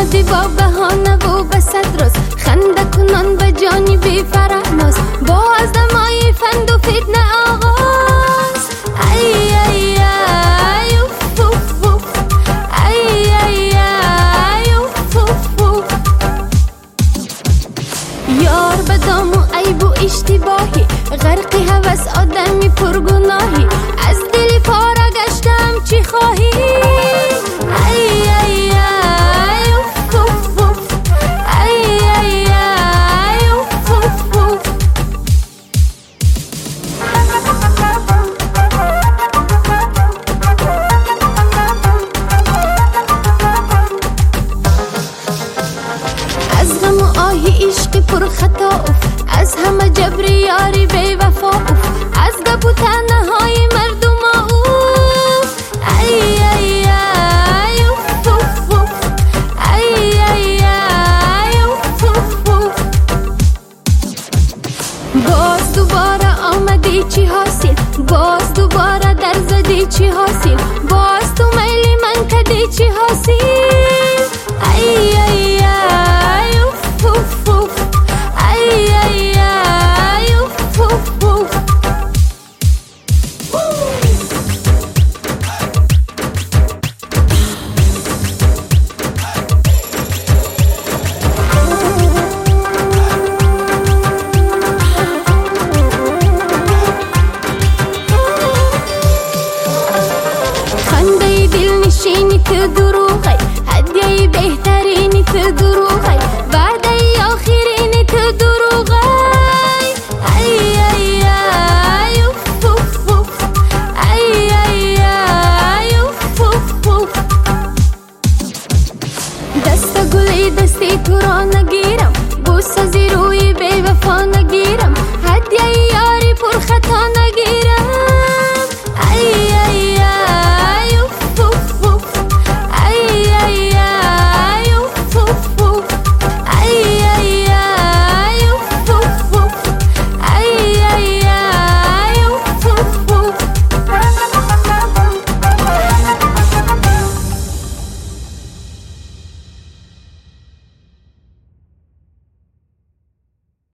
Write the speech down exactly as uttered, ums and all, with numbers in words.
آمدی با بهانه و به صد راست، خنده کنان به جانی بی فرهناز، با از دمای فند و فتنه آغاز. ای ای ای اوف اوف اوف، ای ای ای اوف اوف اوف. یار به دام و عیب و اشتباهی، غرقی هوس آدمی پرگناهی، از دلی پاره گشتم چی خواهی؟ ای ای ای اوف اوف اوف، ای ای ای اوف اوف اوف. از غم و آهی عشق پر خطا اوف، از همه جبر یاری بی وفا اوف، از گپ و طعنه های مردم اوف. ای ای ای اوف اوف اوف، ای ای ای اوف اوف اوف. باز دوباره آمدی چی حاصل، باز دوباره در زدی چی حاصل، باز تو میلی من کدی چی حاصل. ای ای ای اوف اوف اوف، ای ای ای اوف اوف اوف. خنده دل نشینی تو دروغی، هدیه بهترینی تو دروغی، وعده آخرینی تو دروغی. ای ای ای اوف اوف اوف، ای ای ای اوف اوف اوف. دست گلی دستی تو را نگیرم، بوسه زی روی بی وفا نگیرم، هدیه